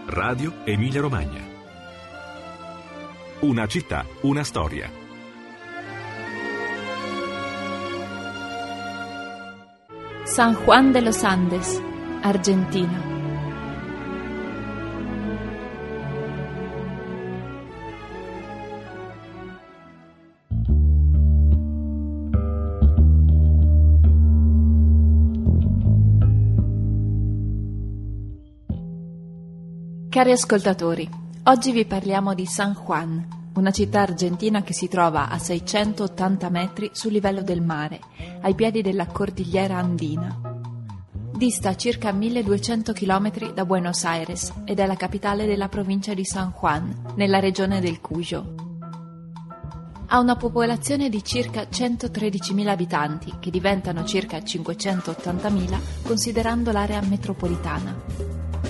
Radio Emilia Romagna. Una città, una storia. San Juan de los Andes, Argentina. Cari ascoltatori, oggi vi parliamo di San Juan, una città argentina che si trova a 680 metri sul livello del mare, ai piedi della cordigliera andina. Dista circa 1200 km da Buenos Aires ed è la capitale della provincia di San Juan, nella regione del Cuyo. Ha una popolazione di circa 113.000 abitanti, che diventano circa 580.000 considerando l'area metropolitana.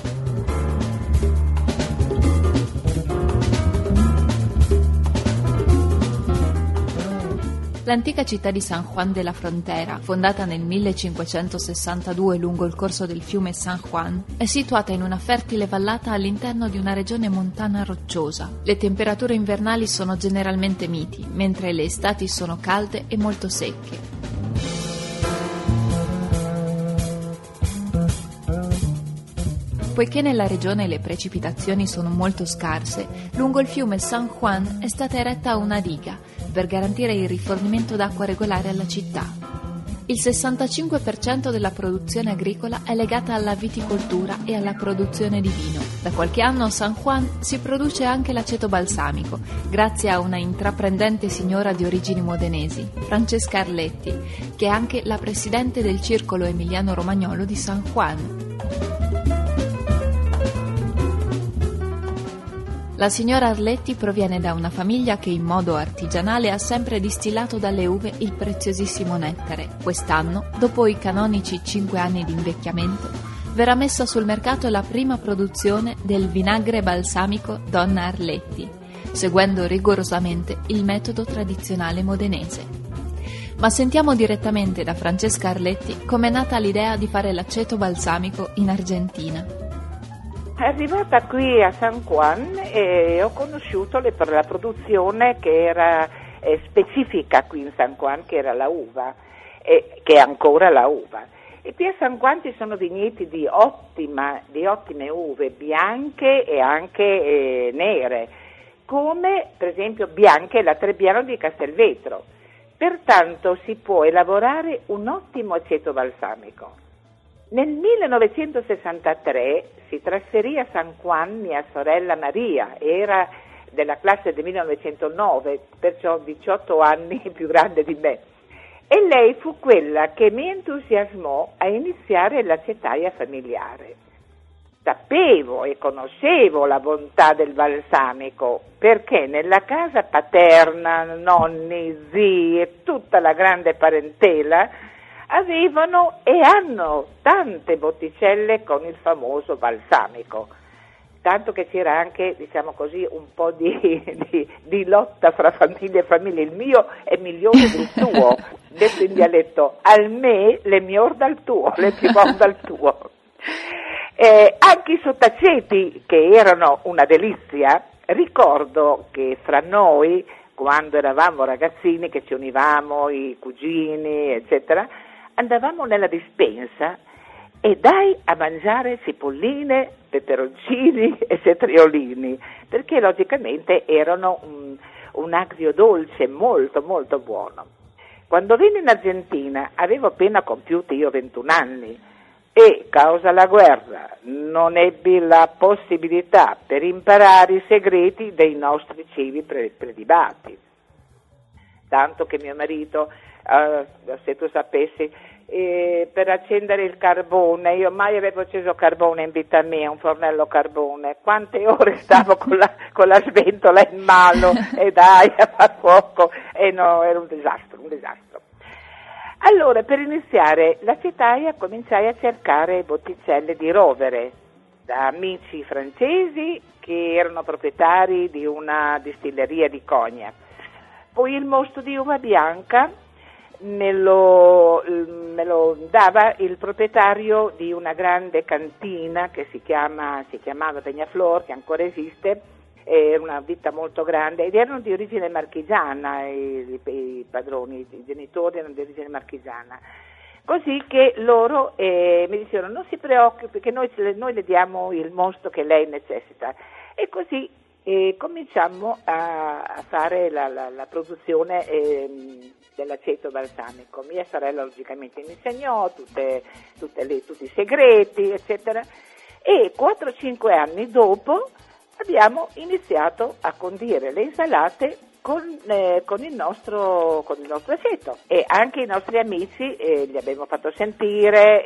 L'antica città di San Juan de la Frontera, fondata nel 1562 lungo il corso del fiume San Juan, è situata in una fertile vallata all'interno di una regione montana rocciosa. Le temperature invernali sono generalmente miti, mentre le estati sono calde e molto secche. Poiché nella regione le precipitazioni sono molto scarse, lungo il fiume San Juan è stata eretta una diga per garantire il rifornimento d'acqua regolare alla città. Il 65% della produzione agricola è legata alla viticoltura e alla produzione di vino. Da qualche anno a San Juan si produce anche l'aceto balsamico, grazie a una intraprendente signora di origini modenesi, Francesca Arletti, che è anche la presidente del Circolo Emiliano Romagnolo di San Juan. La signora Arletti proviene da una famiglia che in modo artigianale ha sempre distillato dalle uve il preziosissimo nettare. Quest'anno, dopo i canonici 5 anni di invecchiamento, verrà messa sul mercato la prima produzione del vinagre balsamico Donna Arletti, seguendo rigorosamente il metodo tradizionale modenese. Ma sentiamo direttamente da Francesca Arletti com'è nata l'idea di fare l'aceto balsamico in Argentina. Arrivata qui a San Juan ho conosciuto la produzione che era specifica qui in San Juan, che era la uva, che è ancora la uva. E qui a San Juan ci sono vigneti di ottime uve, bianche e anche nere, come per esempio bianche la Trebbiano di Castelvetro. Pertanto si può elaborare un ottimo aceto balsamico. Nel 1963 si trasferì a San Juan mia sorella Maria, era della classe del 1909, perciò 18 anni più grande di me, e lei fu quella che mi entusiasmò a iniziare l'acetaia familiare. Sapevo e conoscevo la bontà del balsamico, perché nella casa paterna, nonni, zii e tutta la grande parentela avevano e hanno tante botticelle con il famoso balsamico, tanto che c'era anche, diciamo così, un po' di lotta fra famiglie e famiglie. Il mio è migliore del tuo, detto in dialetto, al me le miglior dal tuo, le più buone dal tuo. Anche i sottaceti, che erano una delizia, ricordo che fra noi, quando eravamo ragazzini, che ci univamo, i cugini, eccetera, andavamo nella dispensa e dai a mangiare cipolline, peperoncini e cetriolini, perché logicamente erano un agriodolce molto molto buono. Quando venni in Argentina avevo appena compiuto io 21 anni e, causa la guerra, non ebbi la possibilità per imparare i segreti dei nostri cibi predibati. Tanto che mio marito, se tu sapessi, per accendere il carbone, io mai avevo acceso carbone in vita mia, un fornello carbone, quante ore stavo con la sventola in mano e dai a far fuoco, e no, era un disastro. Allora, per iniziare l'acetaia cominciai a cercare botticelle di rovere da amici francesi che erano proprietari di una distilleria di Cognac. Poi il mosto di uva bianca me lo lo dava il proprietario di una grande cantina che si chiamava Pegnaflor, che ancora esiste, è una ditta molto grande, ed erano di origine marchigiana, i padroni, i genitori erano di origine marchigiana. Così che loro mi dicevano: non si preoccupi, che noi le diamo il mosto che lei necessita. E così cominciammo a fare la produzione dell'aceto balsamico. Mia sorella logicamente mi insegnò tutti i segreti, eccetera, e 4-5 anni dopo abbiamo iniziato a condire le insalate con il nostro aceto, e anche i nostri amici gli abbiamo fatto sentire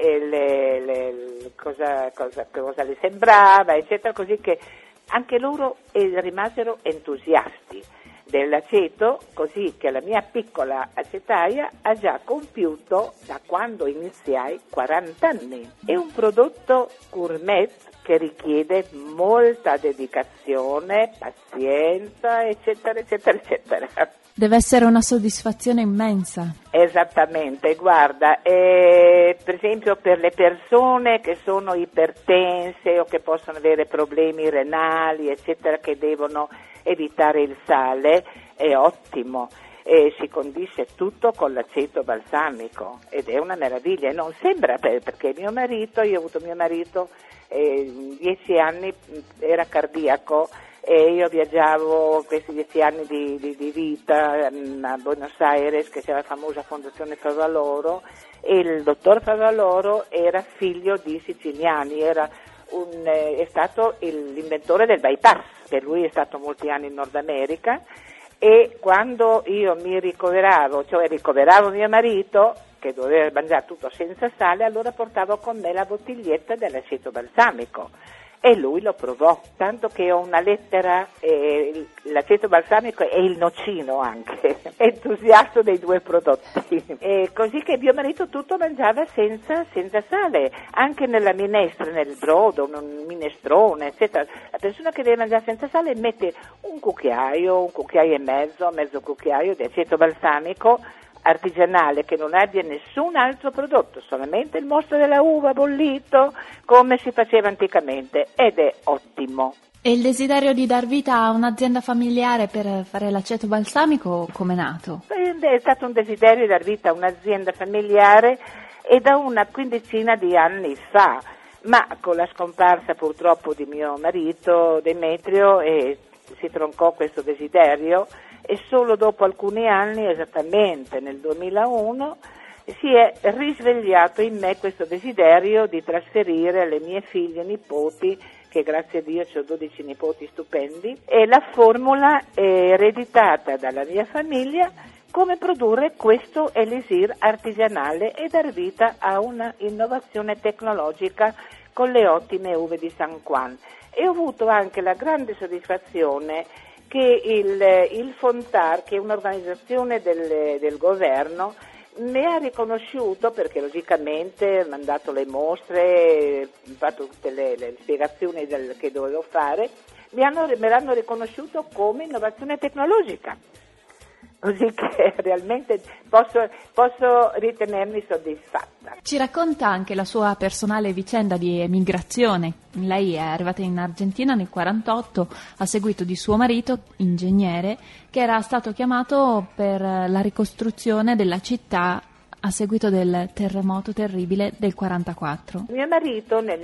cosa le sembrava, eccetera, così che anche loro rimasero entusiasti dell'aceto, così che la mia piccola acetaia ha già compiuto, da quando iniziai, 40 anni. È un prodotto gourmet che richiede molta dedicazione, pazienza, eccetera, eccetera, eccetera. Deve essere una soddisfazione immensa. Esattamente, guarda, per esempio per le persone che sono ipertense o che possono avere problemi renali, eccetera, che devono evitare il sale, è ottimo. Si condisce tutto con l'aceto balsamico ed è una meraviglia, e non sembra, perché io ho avuto mio marito 10 anni, era cardiaco, e io viaggiavo questi 10 anni di vita a Buenos Aires, che c'era la famosa Fondazione Favaloro, e il dottor Favaloro era figlio di siciliani, è stato l'inventore del bypass, per lui è stato molti anni in Nord America, e quando io mi ricoveravo mio marito, che doveva mangiare tutto senza sale, allora portavo con me la bottiglietta dell'aceto balsamico e lui lo provò, tanto che ho una lettera, l'aceto balsamico e il nocino anche, entusiasta dei due prodotti, e così che mio marito tutto mangiava senza sale, anche nella minestra, nel brodo, un minestrone, eccetera. La persona che deve mangiare senza sale mette un cucchiaio e mezzo cucchiaio di aceto balsamico artigianale, che non abbia nessun altro prodotto, solamente il mosto della uva bollito come si faceva anticamente, ed è ottimo. E il desiderio di dar vita a un'azienda familiare per fare l'aceto balsamico com'è nato? È stato un desiderio di dar vita a un'azienda familiare, e da una quindicina di anni fa, ma con la scomparsa purtroppo di mio marito Demetrio si troncò questo desiderio, e solo dopo alcuni anni, esattamente nel 2001, si è risvegliato in me questo desiderio di trasferire alle mie figlie e nipoti, che grazie a Dio ho 12 nipoti stupendi, e la formula ereditata dalla mia famiglia, come produrre questo elisir artigianale e dar vita a una innovazione tecnologica con le ottime uve di San Juan. E ho avuto anche la grande soddisfazione che il Fontar, che è un'organizzazione del governo, mi ha riconosciuto, perché logicamente ha mandato le mostre, fatto tutte le spiegazioni che dovevo fare, me l'hanno riconosciuto come innovazione tecnologica. Così che realmente posso ritenermi soddisfatta. Ci racconta anche la sua personale vicenda di emigrazione. Lei è arrivata in Argentina nel 1948 a seguito di suo marito, ingegnere, che era stato chiamato per la ricostruzione della città a seguito del terremoto terribile del 1944. Mio marito nel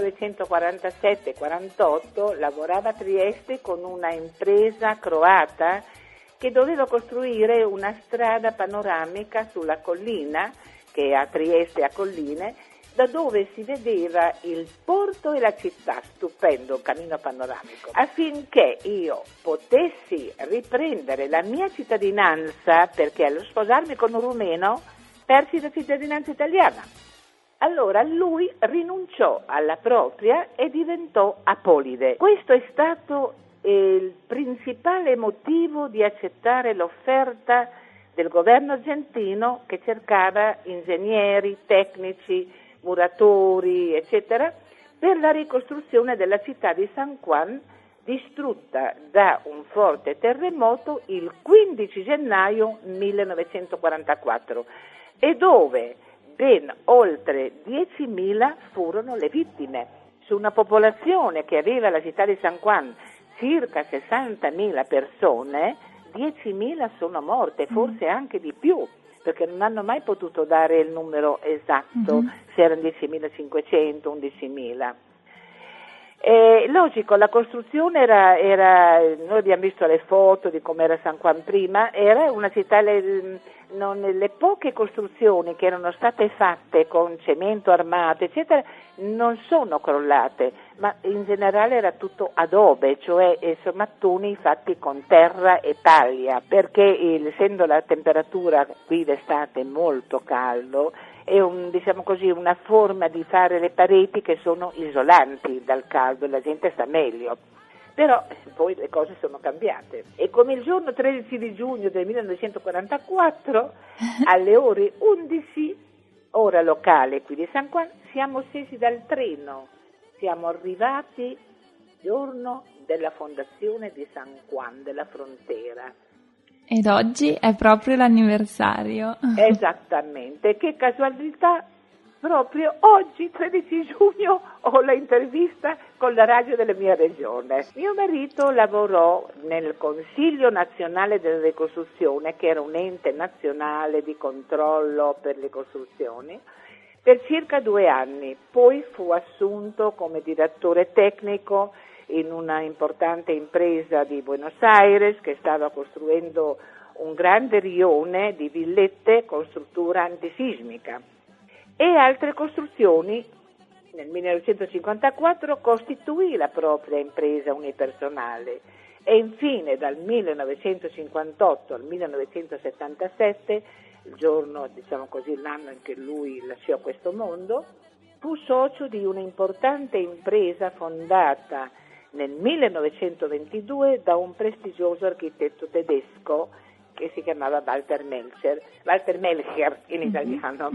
1947-48 lavorava a Trieste con una impresa croata che doveva costruire una strada panoramica sulla collina, che a Trieste ha colline, da dove si vedeva il porto e la città, stupendo cammino panoramico. Affinché io potessi riprendere la mia cittadinanza, perché allo sposarmi con un rumeno persi la cittadinanza italiana. Allora lui rinunciò alla propria e diventò apolide. Questo è stato il principale motivo di accettare l'offerta del governo argentino, che cercava ingegneri, tecnici, muratori, eccetera, per la ricostruzione della città di San Juan, distrutta da un forte terremoto il 15 gennaio 1944, e dove ben oltre 10.000 furono le vittime. Su una popolazione che aveva la città di San Juan circa 60.000 persone, 10.000 sono morte, forse anche di più, perché non hanno mai potuto dare il numero esatto, se erano 10.500, 11.000. Logico, la costruzione era, noi abbiamo visto le foto di come era San Juan prima, era una città, le poche costruzioni che erano state fatte con cemento armato, eccetera, non sono crollate, ma in generale era tutto adobe, cioè mattoni fatti con terra e paglia, perché essendo la temperatura qui d'estate molto caldo, è una forma di fare le pareti che sono isolanti dal caldo e la gente sta meglio. Però poi le cose sono cambiate e come il giorno 13 di giugno del 1944 alle ore 11 ora locale qui di San Juan siamo scesi dal treno, siamo arrivati giorno della fondazione di San Juan, della frontiera. Ed oggi è proprio l'anniversario. Esattamente, che casualità, proprio oggi, 13 giugno, ho la intervista con la radio della mia regione. Mio marito lavorò nel Consiglio Nazionale della Ricostruzione, che era un ente nazionale di controllo per le costruzioni, per circa 2 anni. Poi fu assunto come direttore tecnico in una importante impresa di Buenos Aires che stava costruendo un grande rione di villette con struttura antisismica e altre costruzioni. Nel 1954 costituì la propria impresa unipersonale e infine dal 1958 al 1977, il giorno, l'anno in che lui lasciò questo mondo, fu socio di un'importante impresa fondata nel 1922 da un prestigioso architetto tedesco che si chiamava Walter Melcher in italiano.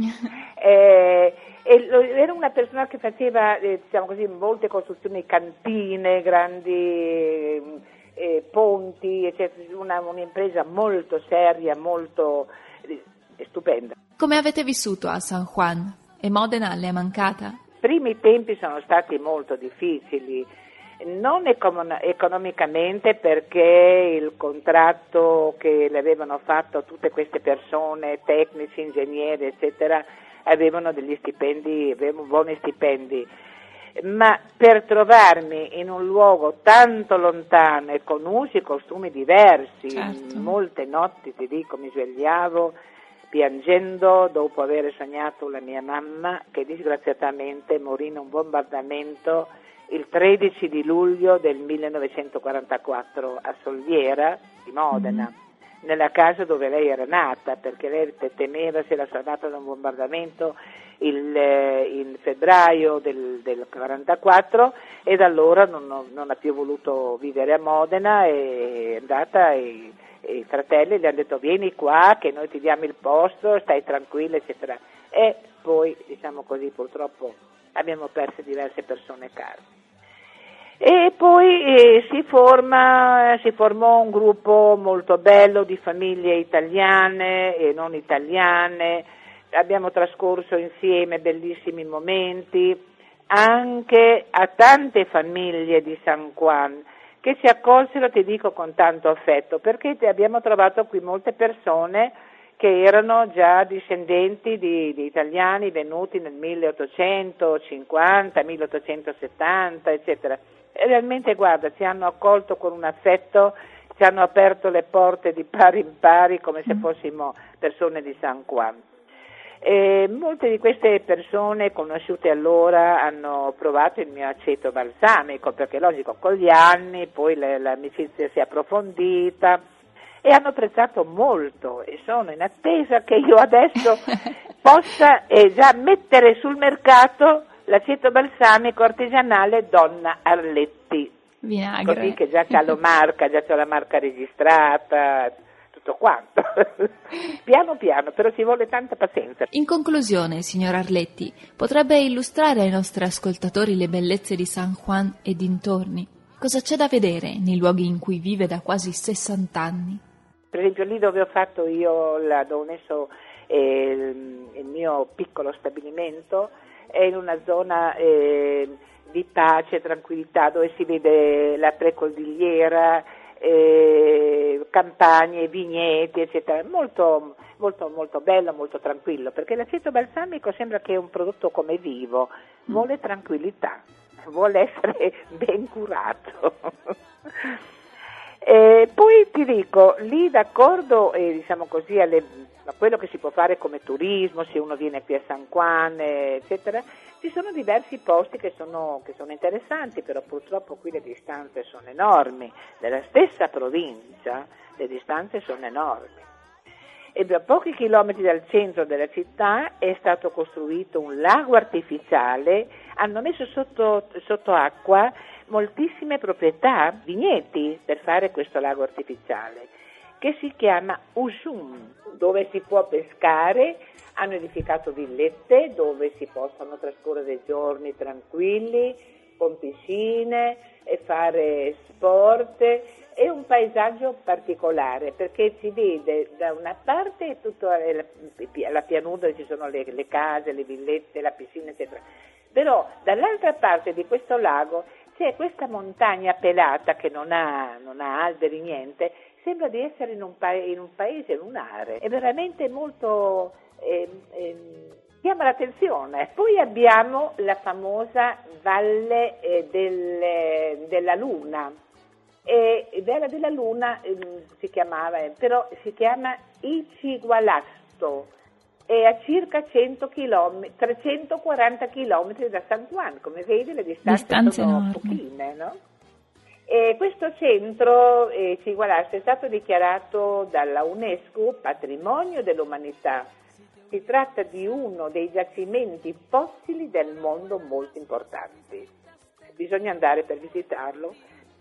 Era una persona che faceva, molte costruzioni, cantine, grandi ponti, eccetera, un'impresa molto seria, molto stupenda. Come avete vissuto a San Juan? E Modena le è mancata? I primi tempi sono stati molto difficili. Non economicamente, perché il contratto che le avevano fatto tutte queste persone, tecnici, ingegneri, eccetera, avevano degli stipendi, avevano buoni stipendi, ma per trovarmi in un luogo tanto lontano e con usi e costumi diversi, certo. Molte notti, ti dico, mi svegliavo piangendo dopo aver sognato la mia mamma che disgraziatamente morì in un bombardamento il 13 di luglio del 1944 a Solviera di Modena, nella casa dove lei era nata, perché lei temeva se era salvata da un bombardamento in febbraio del 44 e da allora non ha più voluto vivere a Modena, è andata e i fratelli le hanno detto vieni qua che noi ti diamo il posto, stai tranquilla, eccetera. E poi, purtroppo abbiamo perso diverse persone care. E poi si formò un gruppo molto bello di famiglie italiane e non italiane, abbiamo trascorso insieme bellissimi momenti, anche a tante famiglie di San Juan che ci accolsero, ti dico, con tanto affetto, perché abbiamo trovato qui molte persone che erano già discendenti di italiani venuti nel 1850, 1870, eccetera. E realmente, guarda, ci hanno accolto con un affetto, ci hanno aperto le porte di pari in pari come se fossimo persone di San Juan. E molte di queste persone conosciute allora hanno provato il mio aceto balsamico, perché logico, con gli anni poi l'amicizia si è approfondita e hanno apprezzato molto e sono in attesa che io adesso possa già mettere sul mercato l'aceto balsamico artigianale Donna Arletti. Vinagre. Così che già c'ha la marca registrata, tutto quanto. Piano piano, però ci vuole tanta pazienza. In conclusione, signor Arletti, potrebbe illustrare ai nostri ascoltatori le bellezze di San Juan e dintorni? Cosa c'è da vedere nei luoghi in cui vive da quasi 60 anni? Per esempio lì dove ho fatto io, dove ho messo il mio piccolo stabilimento è in una zona di pace e tranquillità, dove si vede la precordigliera, campagne, vigneti, eccetera. Molto, molto, molto bello, molto tranquillo, perché l'aceto balsamico sembra che è un prodotto come vivo, vuole tranquillità, vuole essere ben curato. Poi ti dico, lì d'accordo, diciamo così, a quello che si può fare come turismo, se uno viene qui a San Juan, eccetera, ci sono diversi posti che sono interessanti, però purtroppo qui le distanze sono enormi. Nella stessa provincia le distanze sono enormi. E a pochi chilometri dal centro della città è stato costruito un lago artificiale, hanno messo sotto acqua moltissime proprietà, vigneti, per fare questo lago artificiale, che si chiama Ujum, dove si può pescare. Hanno edificato villette dove si possono trascorrere dei giorni tranquilli, con piscine e fare sport. È un paesaggio particolare, perché si vede da una parte tutta la pianura dove ci sono le case, le villette, la piscina, eccetera. Però dall'altra parte di questo lago c'è questa montagna pelata che non ha alberi, niente. Sembra di essere in un paese lunare. È veramente molto... chiama l'attenzione. Poi abbiamo la famosa Valle della Luna. Valle della Luna si chiama Icigualasto, è a circa 340 km da San Juan. Come vedi, le distanze sono enormi. pochine, no? E questo centro Icigualasto è stato dichiarato dalla UNESCO Patrimonio dell'Umanità. Si tratta di uno dei giacimenti fossili del mondo molto importanti. Bisogna andare per visitarlo.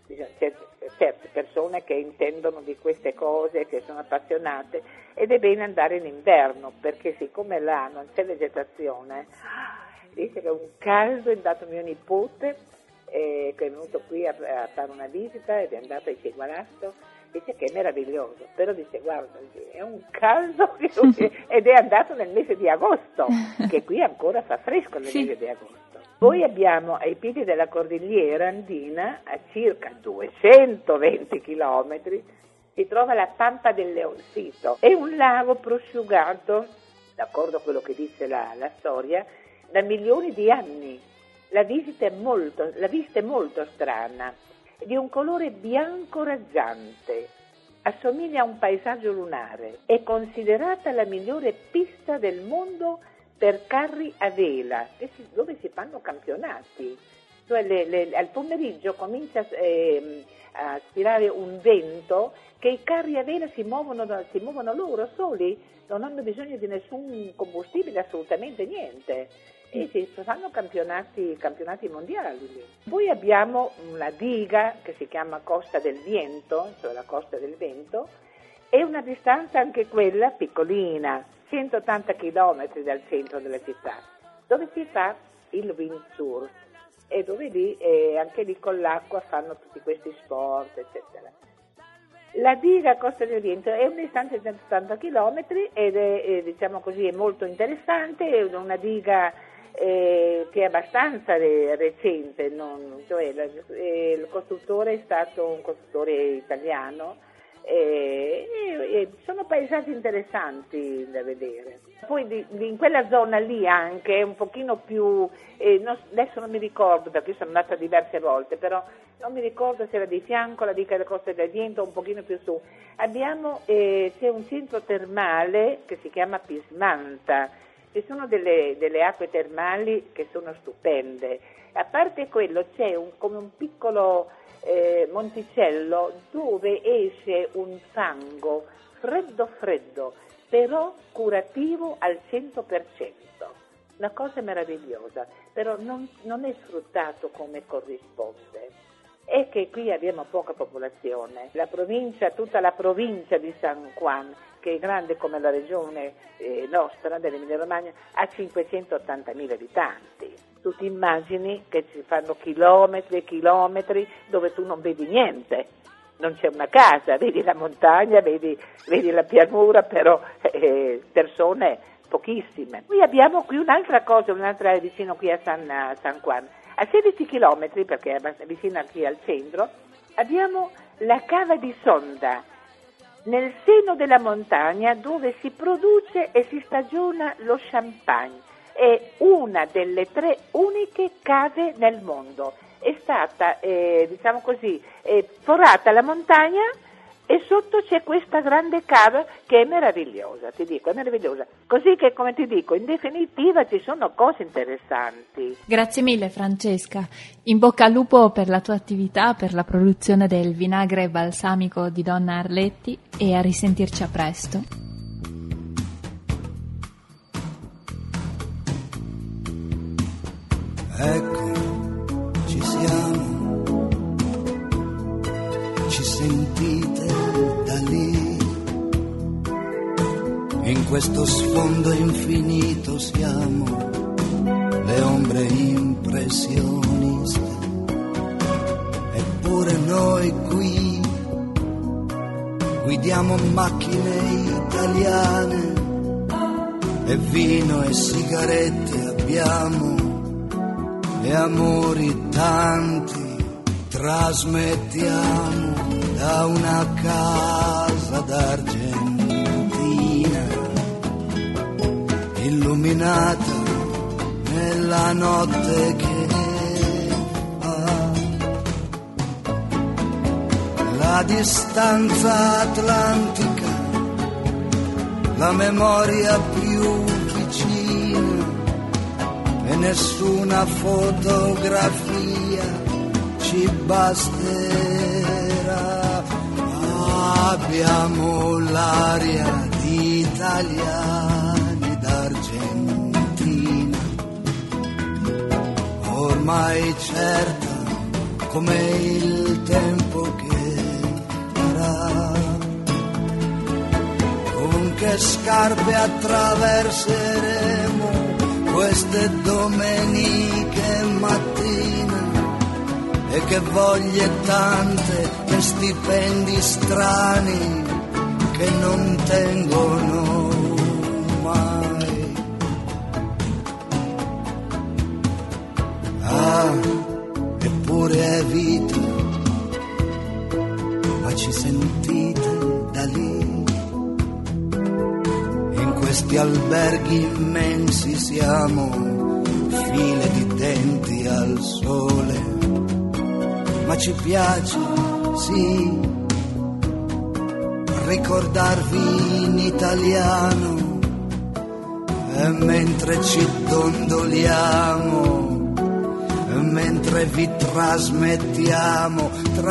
Certe persone che intendono di queste cose, che sono appassionate, ed è bene andare in inverno, perché siccome là non c'è vegetazione, dice che è un caldo. È andato mio nipote, che è venuto qui a fare una visita ed è andato a Icigualasto, dice che è meraviglioso, però dice guarda, è un caldo ed è andato nel mese di agosto, che qui ancora fa fresco nel mese di agosto. Poi abbiamo ai piedi della cordigliera andina, a circa 220 chilometri, si trova la Pampa del Leoncito. È un lago prosciugato, d'accordo a quello che dice la storia, da milioni di anni. La vista è molto strana, di un colore bianco raggiante, assomiglia a un paesaggio lunare. È considerata la migliore pista del mondo per carri a vela, dove si fanno campionati. Cioè al pomeriggio comincia a spirare un vento che i carri a vela si muovono loro soli, non hanno bisogno di nessun combustibile, assolutamente niente. E si fanno campionati mondiali lì. Poi abbiamo una diga che si chiama Costa del Viento, cioè la Costa del Vento, è una distanza anche quella piccolina, 180 km dal centro della città, dove si fa il windsurf e dove lì anche lì con l'acqua fanno tutti questi sport, eccetera. La diga Costa del Viento è una distanza di 180 km ed è, diciamo così, è molto interessante, è una diga che è abbastanza recente, cioè il costruttore è stato un costruttore italiano. Sono paesaggi interessanti da vedere. Poi in quella zona lì anche un pochino più, adesso non mi ricordo perché sono andata diverse volte, però non mi ricordo se era di fianco la diga della Costa del Viento o un pochino più su. C'è un centro termale che si chiama Pismanta. Ci sono delle acque termali che sono stupende. A parte quello c'è come un piccolo monticello dove esce un fango freddo, però curativo al 100%. Una cosa meravigliosa, però non è sfruttato come corrisponde. È che qui abbiamo poca popolazione. Tutta la provincia di San Juan, che è grande come la regione nostra dell'Emilia Romagna, ha 580.000 abitanti. Tu ti immagini che ci fanno chilometri e chilometri dove tu non vedi niente. non c'è una casa, vedi la montagna, vedi la pianura, però persone pochissime. Poi abbiamo qui un'altra vicino qui a San Juan, a 16 chilometri, perché è vicino qui al centro, abbiamo la cava di Sonda, nel seno della montagna, dove si produce e si stagiona lo champagne. È una delle 3 uniche cave nel mondo. È stata, forata la montagna e sotto c'è questa grande cava che è meravigliosa, ti dico, è meravigliosa. Così che, come ti dico, in definitiva ci sono cose interessanti. Grazie mille Francesca, in bocca al lupo per la tua attività, per la produzione del vinagre balsamico di Donna Arletti e a risentirci a presto. Ecco, ci siamo, ci sentite da lì, in questo sfondo infinito siamo le ombre impressioniste, eppure noi qui guidiamo macchine italiane e vino e sigarette abbiamo e amori tanti trasmettiamo da una casa d'Argentina illuminata nella notte che fa. La distanza atlantica, la memoria più vicina e nessuna fotografia ci basterà. Abbiamo l'aria di italiani d'Argentina, ormai certa come il tempo che farà. Con che scarpe attraverseremo queste domeniche mattina, e che voglie tante, che stipendi strani che non tengono mai. Ah, eppure è vita, ma ci sentite da lì, in questi alberghi immensi siamo file di denti al sole. Ma ci piace, sì, ricordarvi in italiano, e mentre ci dondoliamo, e mentre vi trasmettiamo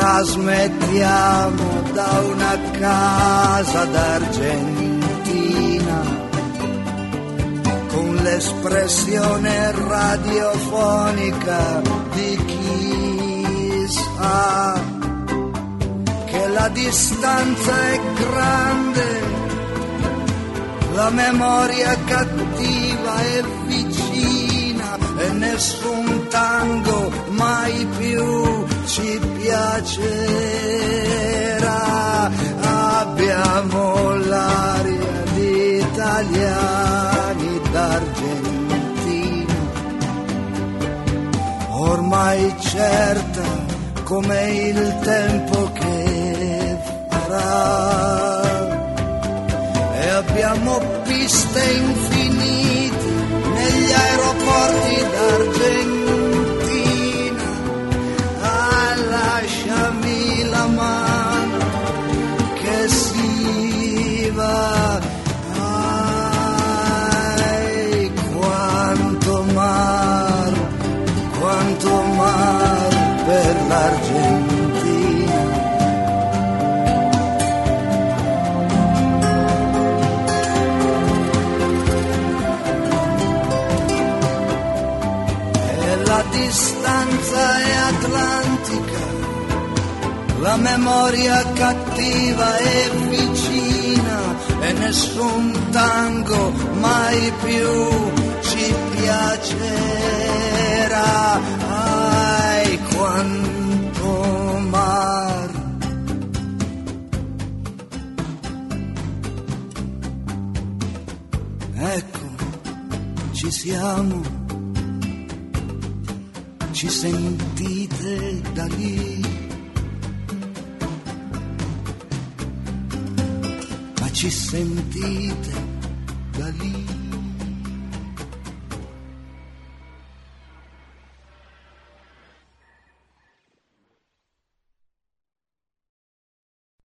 da una casa d'Argentina, con l'espressione radiofonica di chi sa che la distanza è grande, la memoria cattiva è vicina e nessun tango mai più ci piacerà. Abbiamo l'aria di italiani d'Argentina, ormai certa come il tempo che farà, e abbiamo piste infinite negli aeroporti d'Argentina. Ah, lasciami la mano che si va. Ai, quanto mar per l'Argentina. E la distanza è atlantica, la memoria cattiva è vicina e nessun tango mai più ci piacerà. Quanto mar ci siamo, ci sentite da lì, ma ci sentite da lì.